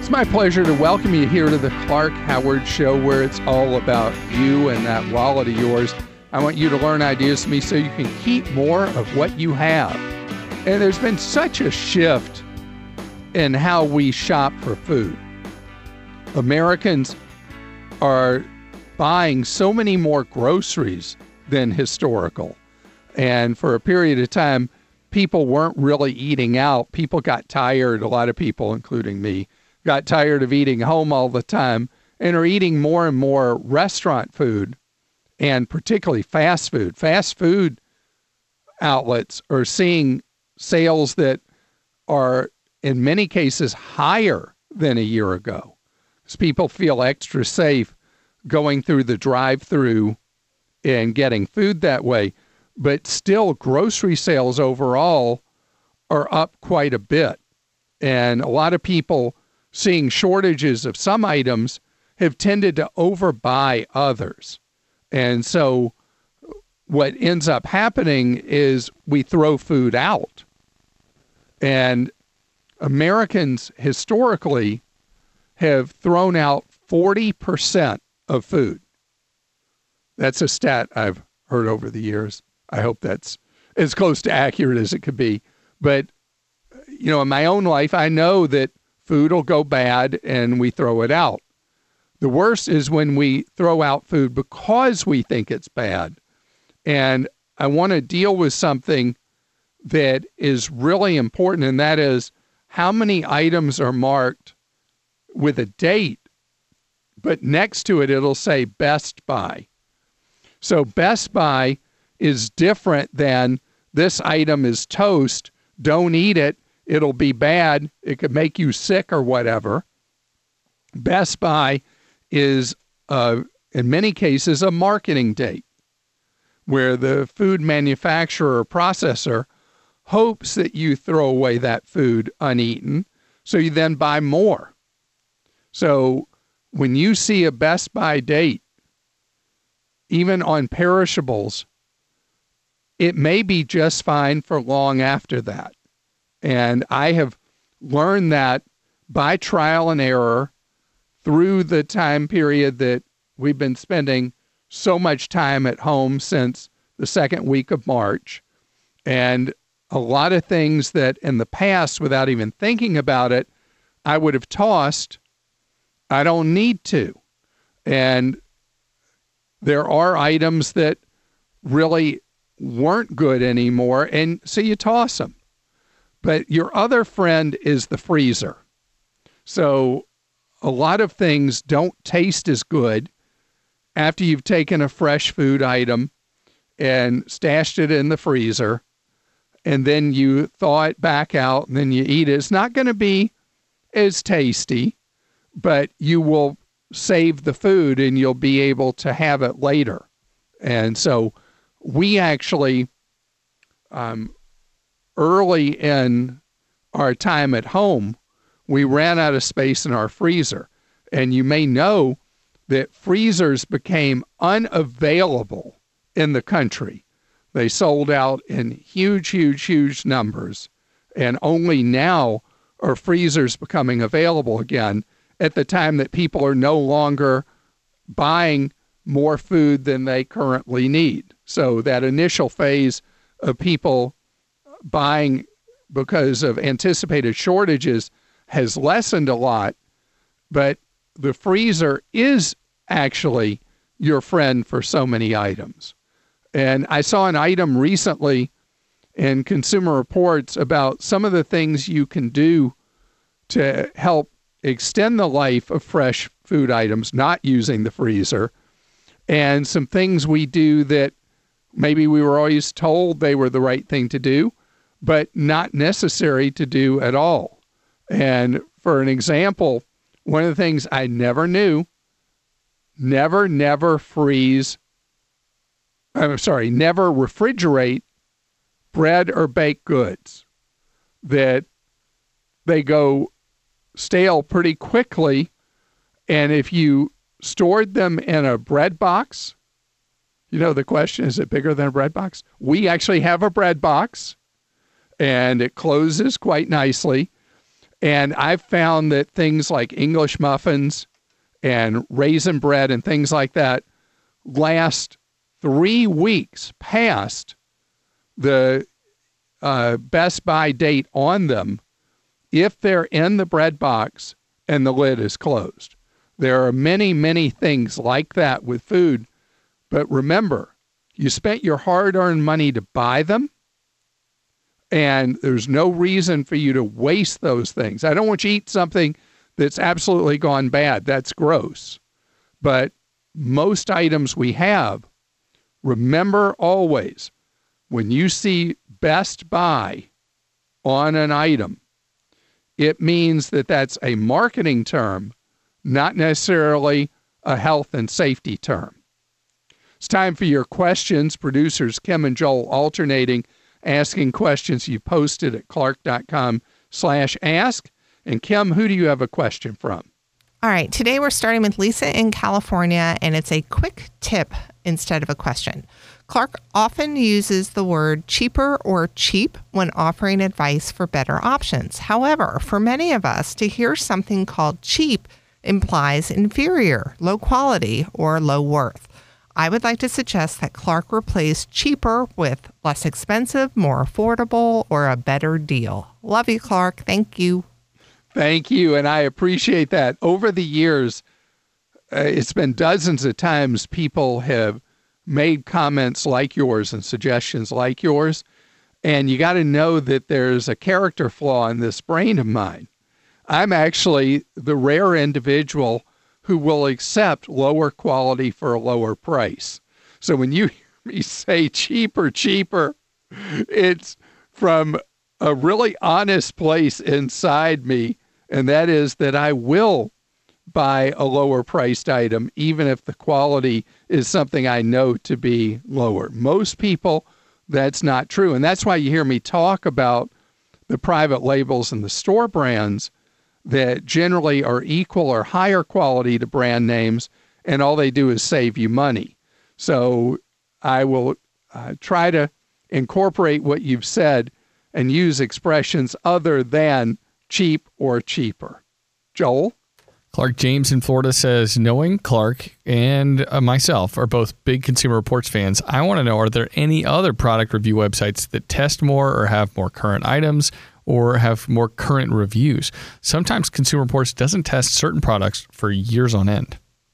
It's my pleasure to welcome you here to the Clark Howard Show, where it's all about you and that wallet of yours. I want you to learn ideas from me so you can keep more of what you have. And there's been such a shift in how we shop for food. Americans are buying so many more groceries than historical. And for a period of time, people weren't really eating out. People got tired, a lot of people, including me, got tired of eating home all the time and are eating more and more restaurant food, and particularly fast food. Fast food outlets are seeing sales that are, in many cases, higher than a year ago. As people feel extra safe going through the drive-through and getting food that way. But still, grocery sales overall are up quite a bit. And a lot of people seeing shortages of some items have tended to overbuy others. And so what ends up happening is we throw food out. And Americans historically have thrown out 40% of food. That's a stat I've heard over the years. I hope that's as close to accurate as it could be. But, you know, in my own life, I know that food will go bad and we throw it out. The worst is when we throw out food because we think it's bad. And I want to deal with something that is really important, and that is how many items are marked with a date, but next to it, it'll say Best By. So Best By is different than this item is toast, don't eat it, it'll be bad, it could make you sick or whatever. Best By is, in many cases, a marketing date where the food manufacturer or processor hopes that you throw away that food uneaten, so you then buy more. So when you see a Best By date, even on perishables, it may be just fine for long after that. And I have learned that by trial and error through the time period that we've been spending so much time at home since the second week of March. And a lot of things that in the past, without even thinking about it, I would have tossed, I don't need to. And there are items that really weren't good anymore, and so you toss them. But your other friend is the freezer. So a lot of things don't taste as good after you've taken a fresh food item and stashed it in the freezer, and then you thaw it back out, and then you eat it. It's not going to be as tasty, but you will save the food and you'll be able to have it later. And so we actually, early in our time at home, we ran out of space in our freezer. And you may know that freezers became unavailable in the country. They sold out in huge, huge, huge numbers. And only now are freezers becoming available again at the time that people are no longer buying more food than they currently need. So that initial phase of people buying because of anticipated shortages has lessened a lot, but the freezer is actually your friend for so many items. And I saw an item recently in Consumer Reports about some of the things you can do to help extend the life of fresh food items, not using the freezer, and some things we do that maybe we were always told they were the right thing to do, but not necessary to do at all. And for an example, one of the things I never knew, never refrigerate bread or baked goods, that they go stale pretty quickly. And if you stored them in a bread box, you know, the question, is it bigger than a bread box? We actually have a bread box, and it closes quite nicely. And I've found that things like English muffins and raisin bread and things like that last 3 weeks past the best buy date on them if they're in the bread box and the lid is closed. There are many, many things like that with food. But remember, you spent your hard-earned money to buy them, and there's no reason for you to waste those things. I don't want you to eat something that's absolutely gone bad. That's gross. But most items we have, remember always, when you see best buy on an item, it means that that's a marketing term, not necessarily a health and safety term. It's time for your questions. Producers Kim and Joel alternating, asking questions you posted at clark.com/ask. And Kim, who do you have a question from? All right. Today we're starting with Lisa in California, and it's a quick tip instead of a question. Clark often uses the word cheaper or cheap when offering advice for better options. However, for many of us, to hear something called cheap implies inferior, low quality, or low worth. I would like to suggest that Clark replace cheaper with less expensive, more affordable, or a better deal. Love you, Clark. Thank you. Thank you, and I appreciate that. Over the years, it's been dozens of times people have made comments like yours and suggestions like yours, and you got to know that there's a character flaw in this brain of mine. I'm actually the rare individual who will accept lower quality for a lower price. So when you hear me say cheaper, it's from a really honest place inside me, and that is that I will buy a lower priced item, even if the quality is something I know to be lower. Most people, that's not true. And that's why you hear me talk about the private labels and the store brands that generally are equal or higher quality to brand names, and all they do is save you money. So I will try to incorporate what you've said and use expressions other than cheap or cheaper. Joel? Clark James in Florida says, knowing Clark and myself are both big Consumer Reports fans, I want to know, are there any other product review websites that test more or have more current items or have more current reviews? Sometimes Consumer Reports doesn't test certain products for years on end.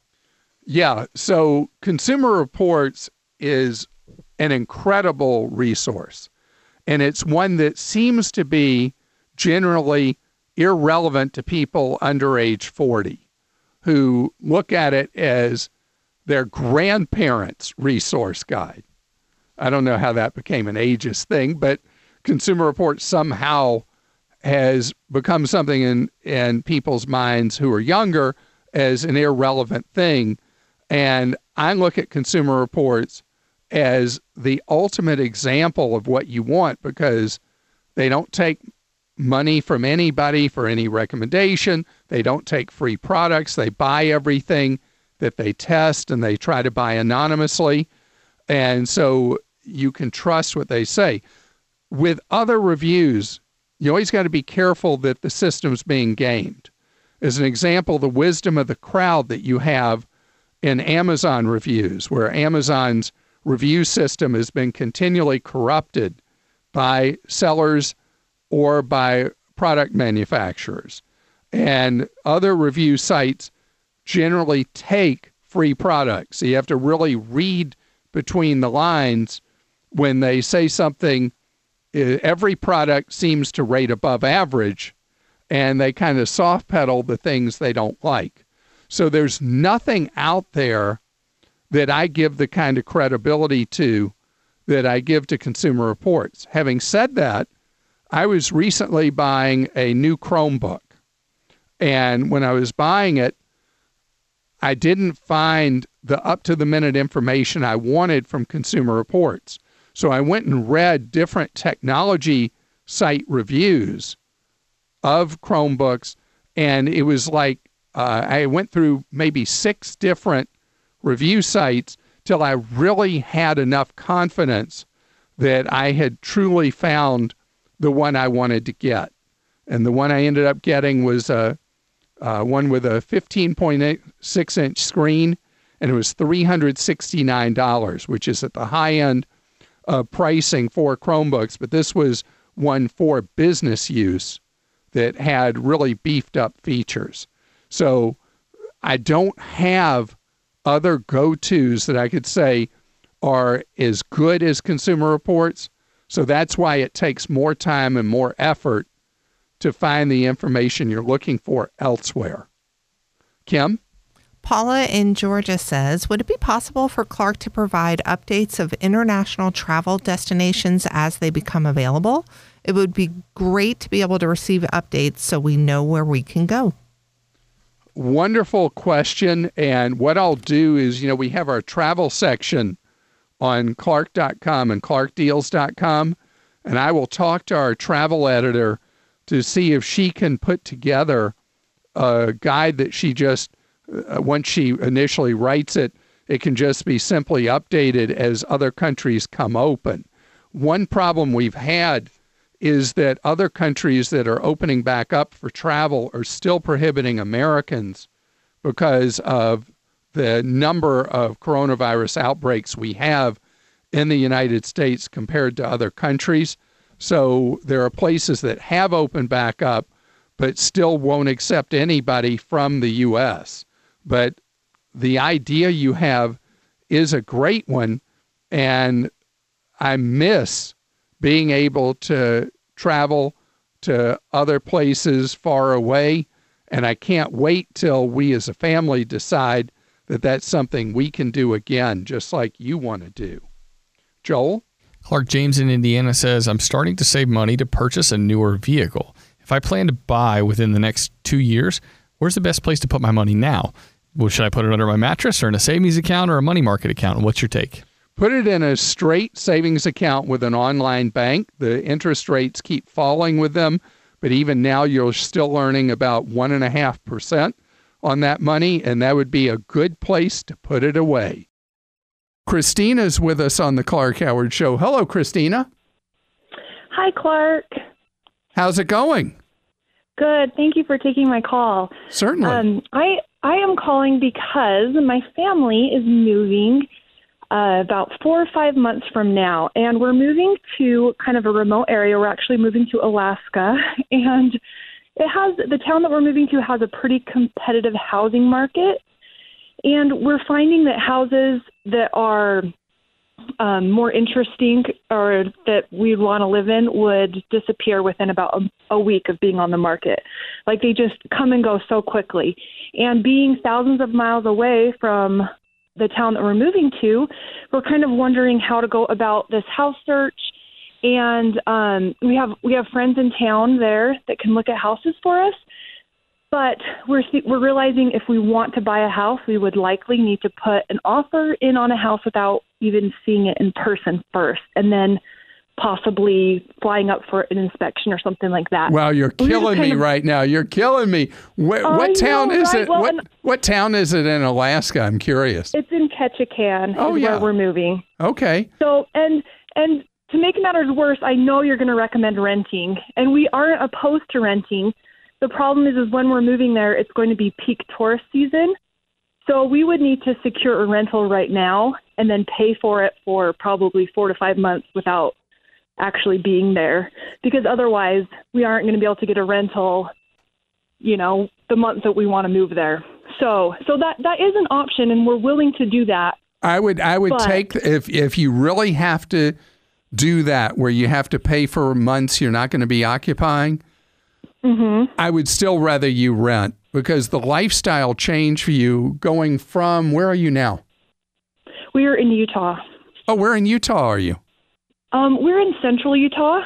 Yeah, so Consumer Reports is an incredible resource, and it's one that seems to be generally irrelevant to people under age 40 who look at it as their grandparents' resource guide. I don't know how that became an ageist thing, but Consumer Reports somehow has become something in people's minds who are younger as an irrelevant thing. And I look at Consumer Reports as the ultimate example of what you want, because they don't take money from anybody for any recommendation. They don't take free products. They buy everything that they test, and they try to buy anonymously. And so you can trust what they say. With other reviews, you always got to be careful that the system's being gamed. As an example, the wisdom of the crowd that you have in Amazon reviews, where Amazon's review system has been continually corrupted by sellers or by product manufacturers. And other review sites generally take free products. So you have to really read between the lines when they say something. Every product seems to rate above average, and they kind of soft pedal the things they don't like. So there's nothing out there that I give the kind of credibility to that I give to Consumer Reports. Having said that, I was recently buying a new Chromebook, and when I was buying it, I didn't find the up-to-the-minute information I wanted from Consumer Reports. So I went and read different technology site reviews of Chromebooks, and it was like I went through maybe 6 different review sites till I really had enough confidence that I had truly found the one I wanted to get. And the one I ended up getting was one with a 15.6-inch screen, and it was $369, which is at the high end of pricing for Chromebooks. But this was one for business use that had really beefed up features. So I don't have other go-tos that I could say are as good as Consumer Reports. So that's why it takes more time and more effort to find the information you're looking for elsewhere. Kim? Paula in Georgia says, would it be possible for Clark to provide updates of international travel destinations as they become available? It would be great to be able to receive updates so we know where we can go. Wonderful question. And what I'll do is, we have our travel section on Clark.com and ClarkDeals.com, and I will talk to our travel editor to see if she can put together a guide that she just, once she initially writes it, it can just be simply updated as other countries come open. One problem we've had is that other countries that are opening back up for travel are still prohibiting Americans because of the number of coronavirus outbreaks we have in the United States compared to other countries. So there are places that have opened back up, but still won't accept anybody from the U.S. But the idea you have is a great one, and I miss being able to travel to other places far away, and I can't wait till we as a family decide that that's something we can do again, just like you want to do. Joel? Clark James in Indiana says, I'm starting to save money to purchase a newer vehicle. If I plan to buy within the next 2 years, where's the best place to put my money now? Well, should I put it under my mattress or in a savings account or a money market account? What's your take? Put it in a straight savings account with an online bank. The interest rates keep falling with them, but even now you're still earning about 1.5% on that money, and that would be a good place to put it away. Christina's with us on the Clark Howard Show. Hello, Christina. Hi, Clark. How's it going? Good. Thank you for taking my call. Certainly. I am calling because my family is moving about 4 or 5 months from now, and we're moving to kind of a remote area. We're actually moving to Alaska, and the town that we're moving to has a pretty competitive housing market, and we're finding that houses that are more interesting or that we want to live in would disappear within about a week of being on the market. Like, they just come and go so quickly. And being thousands of miles away from the town that we're moving to, we're kind of wondering how to go about this house search. And we have friends in town there that can look at houses for us. But we're realizing if we want to buy a house, we would likely need to put an offer in on a house without even seeing it in person first, and then possibly flying up for an inspection or something like that. Wow, you're killing me right now. You're killing me. What town is it? What town is it in Alaska? I'm curious. It's in Ketchikan. Where we're moving. Okay. So and to make matters worse, I know you're going to recommend renting, and we aren't opposed to renting. The problem is when we're moving there, it's going to be peak tourist season. So we would need to secure a rental right now and then pay for it for probably 4 to 5 months without actually being there, because otherwise we aren't going to be able to get a rental, the month that we want to move there. So that is an option, and we're willing to do that. I would take, if you really have to do that, where you have to pay for months you're not going to be occupying, I would still rather you rent, because the lifestyle change for you going from, where are you now? We are in Utah. Oh, where in Utah are you? We're in central Utah,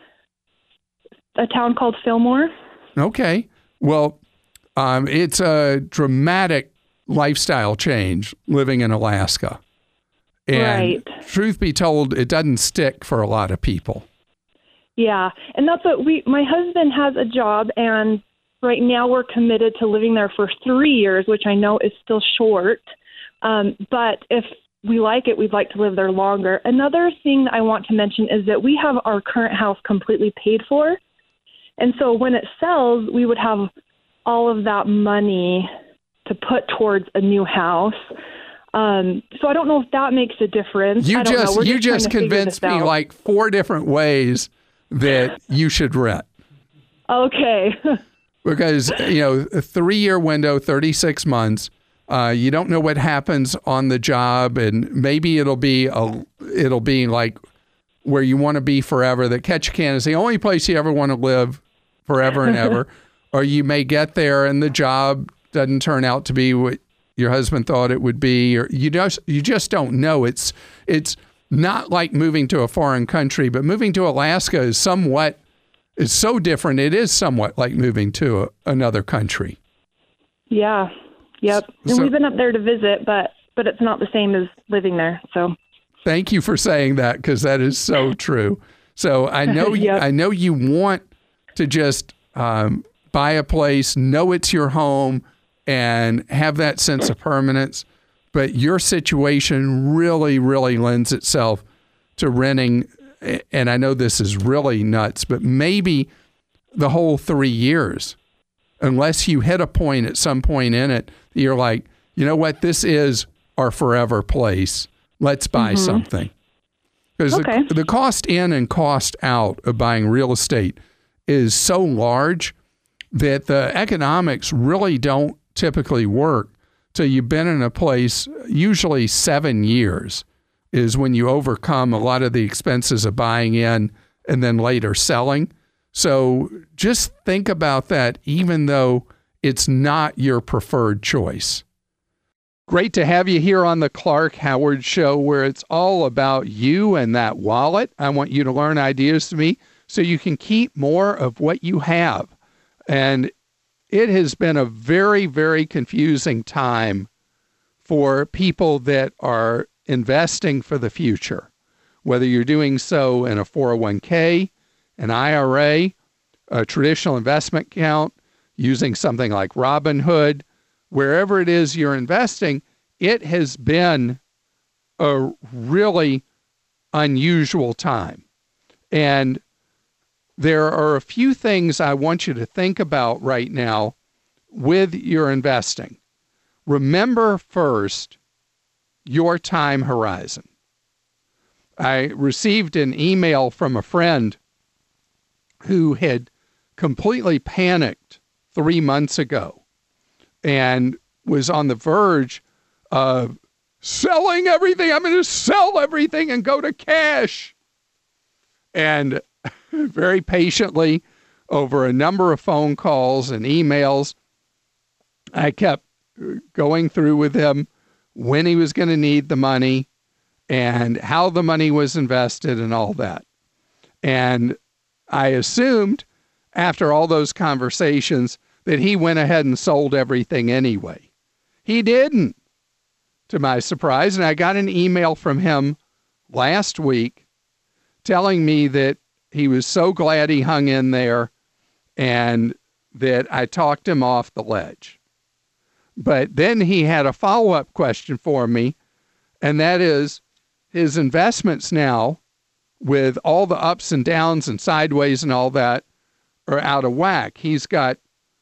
a town called Fillmore. Okay. Well, it's a dramatic lifestyle change living in Alaska. And truth be told, it doesn't stick for a lot of people. Yeah, and that's what my husband has a job, and right now we're committed to living there for 3 years, which I know is still short. But if we like it, we'd like to live there longer. Another thing that I want to mention is that we have our current house completely paid for. And so when it sells, we would have all of that money to put towards a new house. So I don't know if that makes a difference. You I don't know. We're you just trying to figure convinced this me out. like 4 different ways that you should rent. Okay. Because, a 3-year window, 36 months, you don't know what happens on the job, and maybe it'll be like where you want to be forever. That Ketchikan is the only place you ever want to live forever and ever. Or you may get there and the job doesn't turn out to be what your husband thought it would be, or you just don't know. It's not like moving to a foreign country, but moving to Alaska is so different. It is somewhat like moving to another country. Yeah. Yep. And So- we've been up there to visit, but it's not the same as living there. So Thank you for saying that, because that is so true. So I know Yep. I know you want to just buy a place, know it's your home, and have that sense of permanence. But your situation really, really lends itself to renting. And I know this is really nuts, but maybe the whole 3 years, unless you hit a point at some point in it, you're like, you know what, this is our forever place. Let's buy something. Because Okay. the cost in and cost out of buying real estate is so large that the economics really don't typically work till you've been in a place. Usually 7 years is when you overcome a lot of the expenses of buying in and then later selling. So just think about that, even though it's not your preferred choice. Great to have you here on the Clark Howard Show, where it's all about you and that wallet. I want you to learn ideas from me so you can keep more of what you have. And it has been a very, very confusing time for people that are investing for the future, whether you're doing so in a 401k, an IRA, a traditional investment account, using something like Robinhood, wherever it is you're investing. It has been a really unusual time. And there are a few things I want you to think about right now with your investing. Remember first your time horizon. I received an email from a friend who had completely panicked 3 months ago and was on the verge of selling everything. I'm going to sell everything and go to cash. And very patiently, over a number of phone calls and emails, I kept going through with him when he was going to need the money and how the money was invested and all that. And I assumed after all those conversations that he went ahead and sold everything anyway. He didn't, to my surprise. And I got an email from him last week telling me that he was so glad he hung in there and that I talked him off the ledge. But then he had a follow-up question for me, and that is his investments now, with all the ups and downs and sideways and all that, are out of whack. He's got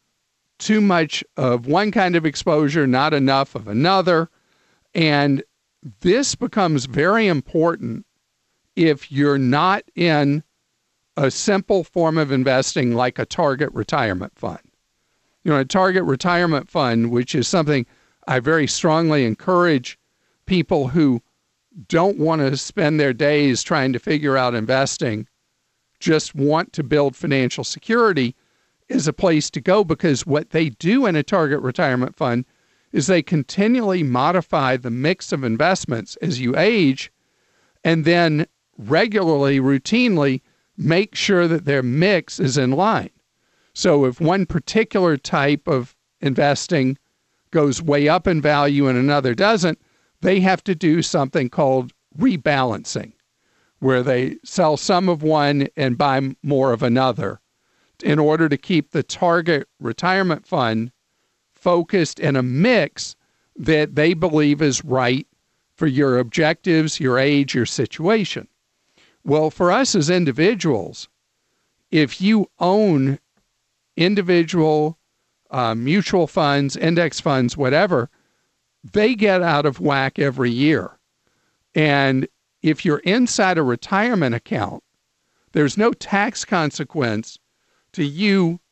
too much of one kind of exposure, not enough of another. And this becomes very important if you're not in a simple form of investing like a target retirement fund. A target retirement fund, which is something I very strongly encourage people who don't want to spend their days trying to figure out investing, just want to build financial security, is a place to go, because what they do in a target retirement fund is they continually modify the mix of investments as you age, and then regularly, routinely make sure that their mix is in line. So if one particular type of investing goes way up in value and another doesn't, they have to do something called rebalancing, where they sell some of one and buy more of another in order to keep the target retirement fund focused in a mix that they believe is right for your objectives, your age, your situation. Well, for us as individuals, if you own individual mutual funds, index funds, whatever, they get out of whack every year. And if you're inside a retirement account, there's no tax consequence to you.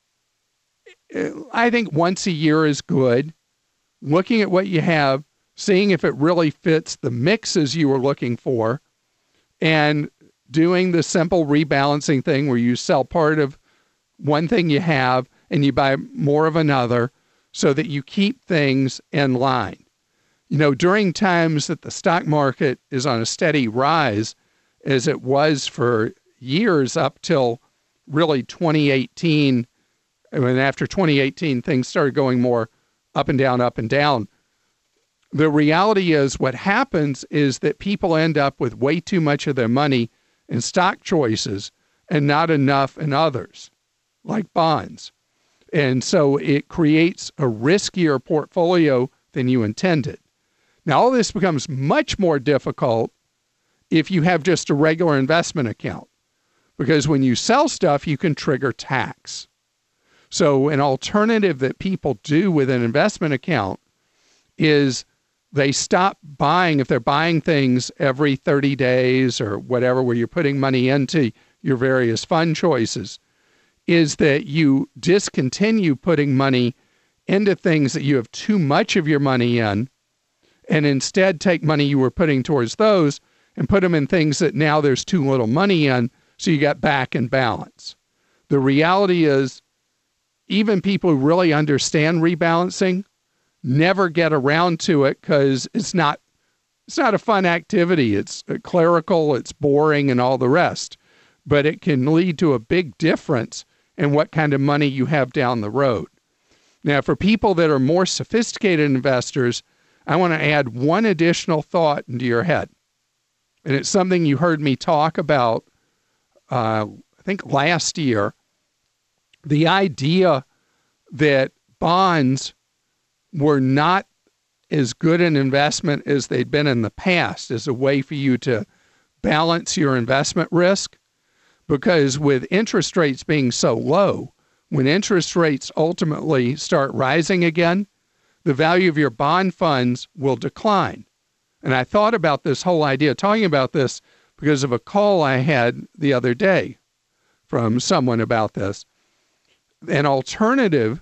I think once a year is good. Looking at what you have, seeing if it really fits the mixes you were looking for, and doing the simple rebalancing thing where you sell part of one thing you have and you buy more of another so that you keep things in line. You know, during times that the stock market is on a steady rise, as it was for years up till really 2018, and after 2018, things started going more up and down, up and down. The reality is what happens is that people end up with way too much of their money in stock choices and not enough in others, like bonds. And so it creates a riskier portfolio than you intended. Now, all this becomes much more difficult if you have just a regular investment account, because when you sell stuff, you can trigger tax. So an alternative that people do with an investment account is they stop buying, if they're buying things every 30 days or whatever, where you're putting money into your various fund choices, is that you discontinue putting money into things that you have too much of your money in, and instead take money you were putting towards those and put them in things that now there's too little money in, so you got back in balance. The reality is, even people who really understand rebalancing never get around to it because it's not a fun activity. It's clerical, it's boring, and all the rest. But it can lead to a big difference in what kind of money you have down the road. Now, for people that are more sophisticated investors, I want to add one additional thought into your head. And it's something you heard me talk about, I think last year. The idea that bonds were not as good an investment as they'd been in the past as a way for you to balance your investment risk. Because with interest rates being so low, when interest rates ultimately start rising again, the value of your bond funds will decline. And I thought about this whole idea, talking about this, because of a call I had the other day from someone about this. An alternative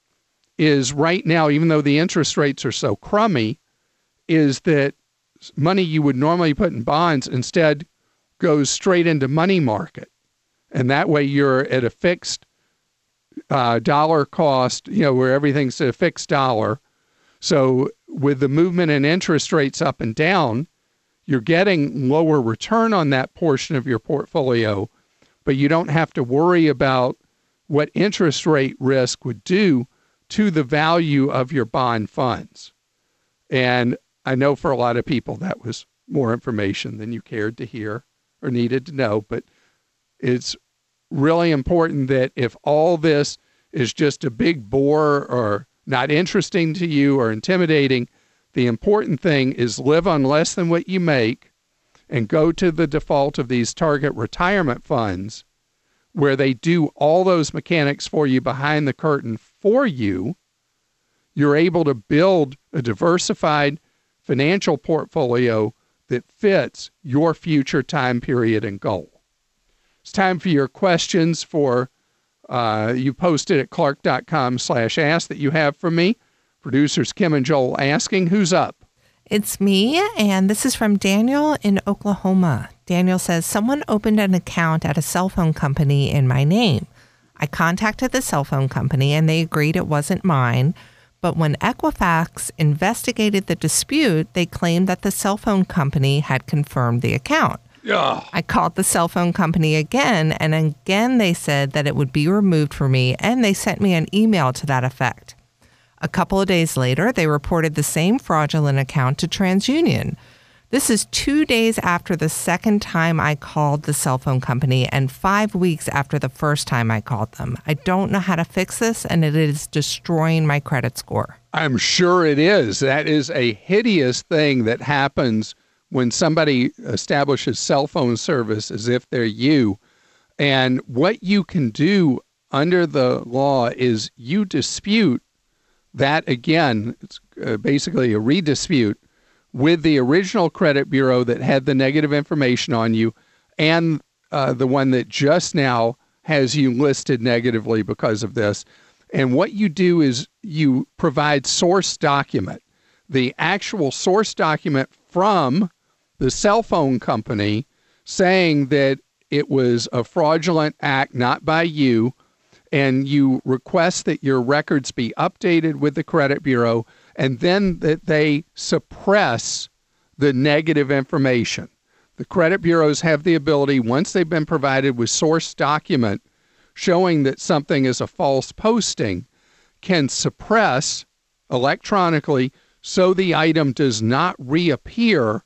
is right now, even though the interest rates are so crummy, is that money you would normally put in bonds instead goes straight into money market. And that way you're at a fixed dollar cost, where everything's at a fixed dollar. So with the movement in interest rates up and down, you're getting lower return on that portion of your portfolio, but you don't have to worry about what interest rate risk would do to the value of your bond funds. And I know for a lot of people that was more information than you cared to hear or needed to know, but it's really important that if all this is just a big bore or not interesting to you or intimidating, the important thing is live on less than what you make and go to the default of these target retirement funds, where they do all those mechanics for you behind the curtain for you. You're able to build a diversified financial portfolio that fits your future time period and goal. It's time for your questions for, you posted at clark.com/ask that you have for me. Producers Kim and Joel asking, who's up? It's me, and this is from Daniel in Oklahoma. Daniel says, someone opened an account at a cell phone company in my name. I contacted the cell phone company, and they agreed it wasn't mine. But when Equifax investigated the dispute, they claimed that the cell phone company had confirmed the account. Yeah. I called the cell phone company again, and again they said that it would be removed for me, and they sent me an email to that effect. A couple of days later, they reported the same fraudulent account to TransUnion. This is 2 days after the second time I called the cell phone company and 5 weeks after the first time I called them. I don't know how to fix this, and it is destroying my credit score. I'm sure it is. That is a hideous thing that happens when somebody establishes cell phone service as if they're you. And what you can do under the law is you dispute that, again, it's basically a redispute with the original credit bureau that had the negative information on you and the one that just now has you listed negatively because of this. And what you do is you provide source document, the actual source document from the cell phone company saying that it was a fraudulent act, not by you, and you request that your records be updated with the credit bureau, and then that they suppress the negative information. The credit bureaus have the ability, once they've been provided with source document showing that something is a false posting, can suppress electronically so the item does not reappear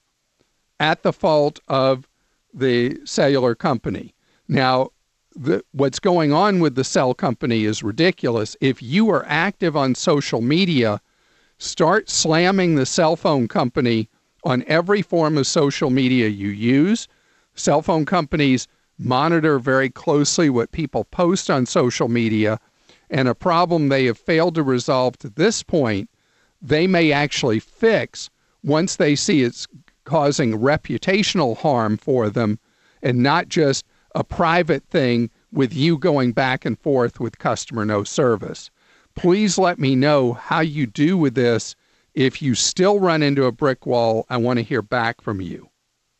at the fault of the cellular company. Now, what's going on with the cell company is ridiculous. If you are active on social media, start slamming the cell phone company on every form of social media you use. Cell phone companies monitor very closely what people post on social media, and a problem they have failed to resolve to this point, they may actually fix once they see it's causing reputational harm for them and not just a private thing with you going back and forth with customer no service. Please let me know how you do with this. If you still run into a brick wall, I want to hear back from you.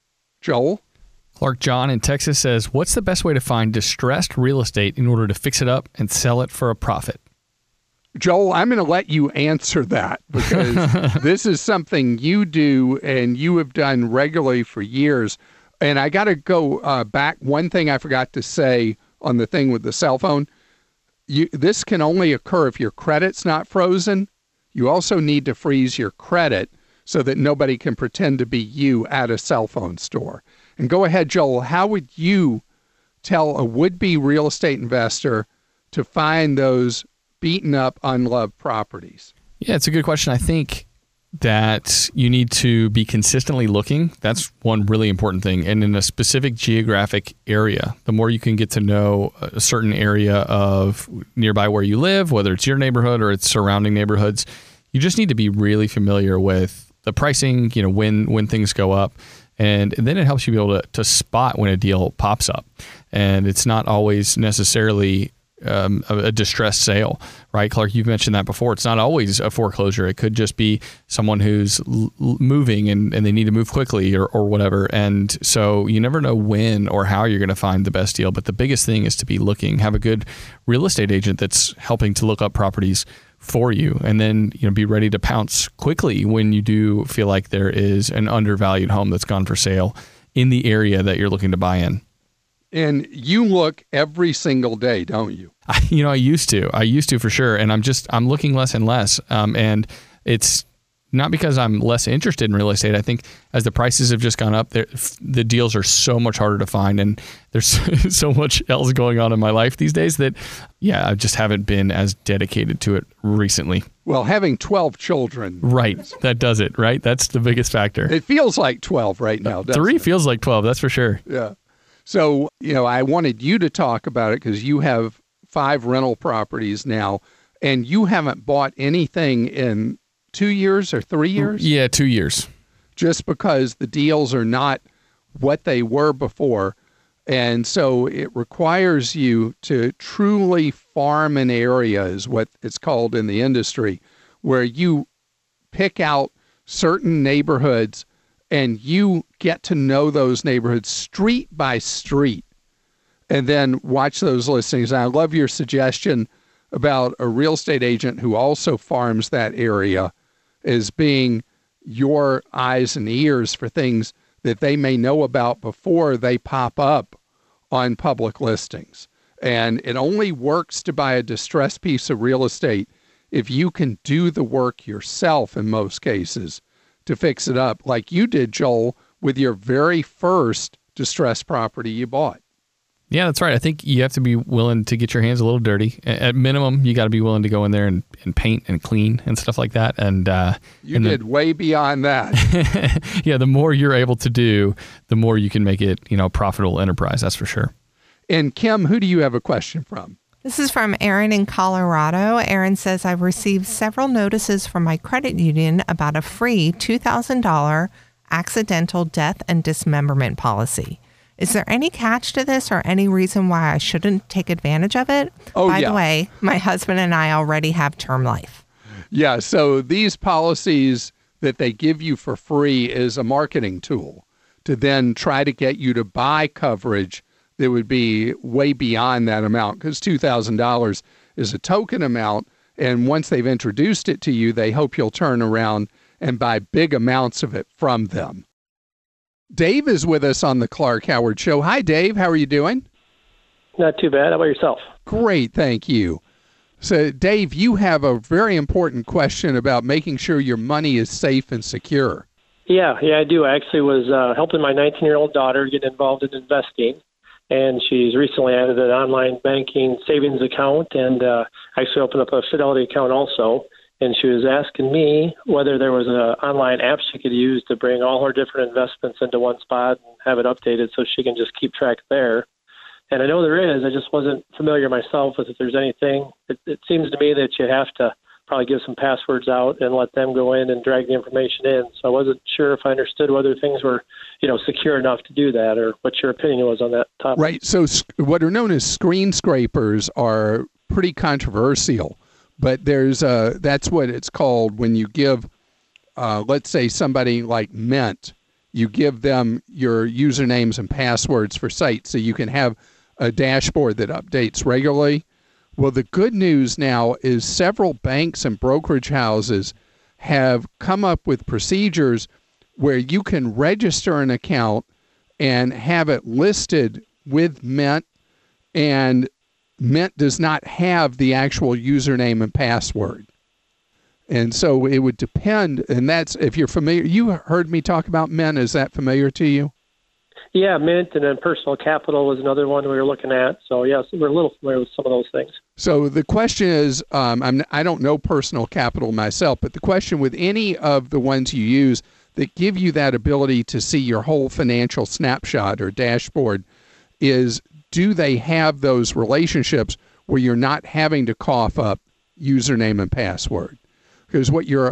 Joel? Clark John in Texas says, what's the best way to find distressed real estate in order to fix it up and sell it for a profit? Joel, I'm going to let you answer that because this is something you do and you have done regularly for years. And I got to go back. One thing I forgot to say on the thing with the cell phone, this can only occur if your credit's not frozen. You also need to freeze your credit so that nobody can pretend to be you at a cell phone store. And go ahead, Joel, how would you tell a would-be real estate investor to find those beaten up, unloved properties? Yeah, it's a good question. I think that you need to be consistently looking. That's one really important thing. And in a specific geographic area, the more you can get to know a certain area of nearby where you live, whether it's your neighborhood or its surrounding neighborhoods, you just need to be really familiar with the pricing, when things go up. And then it helps you be able to spot when a deal pops up. And it's not always necessarily a distressed sale, right? Clark, you've mentioned that before. It's not always a foreclosure. It could just be someone who's moving and they need to move quickly or whatever. And so you never know when or how you're going to find the best deal. But the biggest thing is to be looking. Have a good real estate agent that's helping to look up properties for you, and then be ready to pounce quickly when you do feel like there is an undervalued home that's gone for sale in the area that you're looking to buy in. And you look every single day, don't you? I used to for sure. And I'm looking less and less. And it's not because I'm less interested in real estate. I think as the prices have just gone up, the deals are so much harder to find. And there's so much else going on in my life these days that, I just haven't been as dedicated to it recently. Well, having 12 children. Right. That does it, right? That's the biggest factor. It feels like 12 right now, doesn't 3 it? feels like 12, that's for sure. Yeah. So, I wanted you to talk about it because you have 5 rental properties now, and you haven't bought anything in 2 years or 3 years? Yeah, 2 years. Just because the deals are not what they were before. And so it requires you to truly farm an area, is what it's called in the industry, where you pick out certain neighborhoods and you get to know those neighborhoods street by street and then watch those listings. And I love your suggestion about a real estate agent who also farms that area as being your eyes and ears for things that they may know about before they pop up on public listings. And it only works to buy a distressed piece of real estate if you can do the work yourself in most cases to fix it up, like you did, Joel, with your very first distressed property you bought. Yeah, that's right. I think you have to be willing to get your hands a little dirty. At minimum, you got to be willing to go in there and paint and clean and stuff like that. And you did way beyond that. Yeah, the more you're able to do, the more you can make it, a profitable enterprise. That's for sure. And Kim, who do you have a question from? This is from Aaron in Colorado. Aaron says, I've received several notices from my credit union about a free $2,000 accidental death and dismemberment policy. Is there any catch to this or any reason why I shouldn't take advantage of it? By the way, my husband and I already have term life. Yeah, so these policies that they give you for free is a marketing tool to then try to get you to buy coverage that would be way beyond that amount, because $2,000 is a token amount, and once they've introduced it to you, they hope you'll turn around and buy big amounts of it from them. Dave is with us on the Clark Howard Show. Hi, Dave. How are you doing? Not too bad. How about yourself? Great, thank you. So, Dave, you have a very important question about making sure your money is safe and secure. Yeah, I do. I actually was helping my 19-year-old daughter get involved in investing, and she's recently added an online banking savings account and actually opened up a Fidelity account also. And she was asking me whether there was an online app she could use to bring all her different investments into one spot and have it updated so she can just keep track there. And I know there is. I just wasn't familiar myself with if there's anything. It seems to me that you have to probably give some passwords out and let them go in and drag the information in. So I wasn't sure if I understood whether things were, secure enough to do that, or what your opinion was on that topic. Right. So what are known as screen scrapers are pretty controversial. But that's what it's called when you give, let's say somebody like Mint, you give them your usernames and passwords for sites so you can have a dashboard that updates regularly. Well, the good news now is several banks and brokerage houses have come up with procedures where you can register an account and have it listed with Mint, and Mint does not have the actual username and password. And so it would depend, and that's, if you're familiar, you heard me talk about Mint, is that familiar to you? Yeah, Mint, and then Personal Capital was another one we were looking at. So, yes, we're a little familiar with some of those things. So the question is, I don't know Personal Capital myself, but the question with any of the ones you use that give you that ability to see your whole financial snapshot or dashboard is, do they have those relationships where you're not having to cough up username and password? Because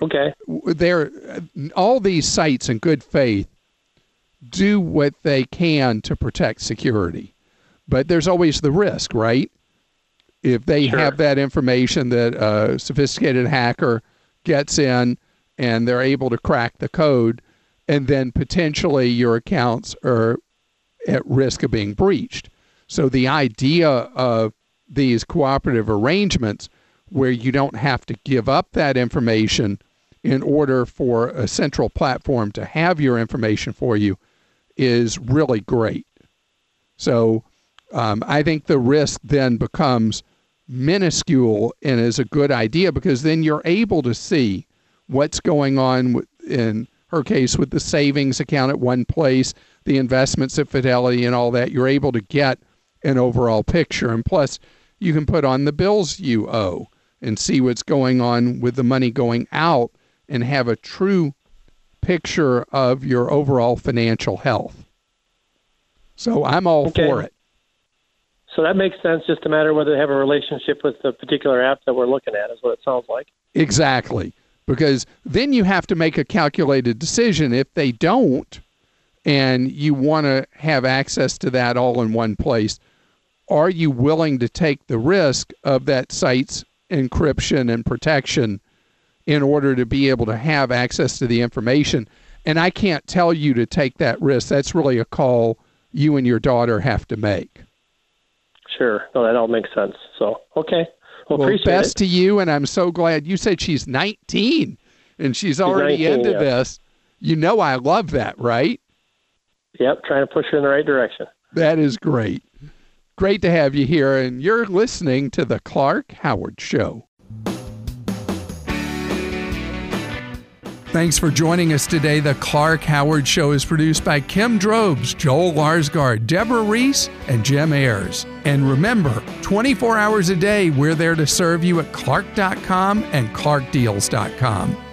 all these sites in good faith do what they can to protect security. But there's always the risk, right? If they have that information that a sophisticated hacker gets in and they're able to crack the code, and then potentially your accounts are at risk of being breached. So the idea of these cooperative arrangements where you don't have to give up that information in order for a central platform to have your information for you is really great. So I think the risk then becomes minuscule and is a good idea, because then you're able to see what's going on in her case with the savings account at one place, the investments at Fidelity and all that. You're able to get an overall picture, and plus you can put on the bills you owe and see what's going on with the money going out and have a true picture of your overall financial health. So I'm all for it. So that makes sense, just a matter of whether they have a relationship with the particular app that we're looking at, is what it sounds like. Exactly, because then you have to make a calculated decision. If they don't, and you want to have access to that all in one place, are you willing to take the risk of that site's encryption and protection in order to be able to have access to the information? And I can't tell you to take that risk. That's really a call you and your daughter have to make. Sure. No, that all makes sense. So, okay. Well, appreciate best it. to you, and I'm so glad. You said she's 19, and she's already 19, into this. You know I love that, right? Yep, trying to push her in the right direction. That is great. Great to have you here, and you're listening to the Clark Howard Show. Thanks for joining us today. The Clark Howard Show is produced by Kim Drobes, Joel Larsgaard, Deborah Reese, and Jim Ayers. And remember, 24 hours a day, we're there to serve you at Clark.com and ClarkDeals.com.